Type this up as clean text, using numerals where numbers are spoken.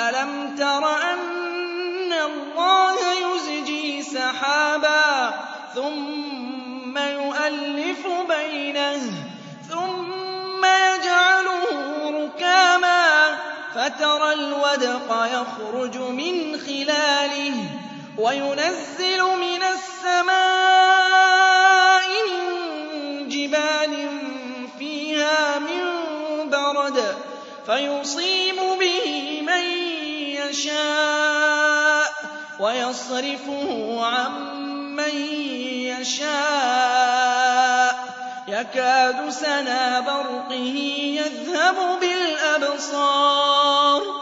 أَلَمْ تَرَ أَنَّ اللَّهَ يُزْجِي سَحَابًا ثُمَّ يُؤَلِّفُ بَيْنَهُ ثُمَّ يَجْعَلُهُ رُكَامًا فَتَرَى الْوَدْقَ يَخْرُجُ مِنْ خِلَالِهِ وَيُنَزِّلُ مِنَ السَّمَاءِ مِن جِبَالٍ فِيهَا مِن بَرَدٍ فَيُصِيبُ بِهِ مَن يَشَاءُ وَيَصْرِفُهُ عَن مَّن يَشَاءُ يَكَادُ سَنَا بَرْقِهِ يَذْهَبُ بِالْأَبْصَارِ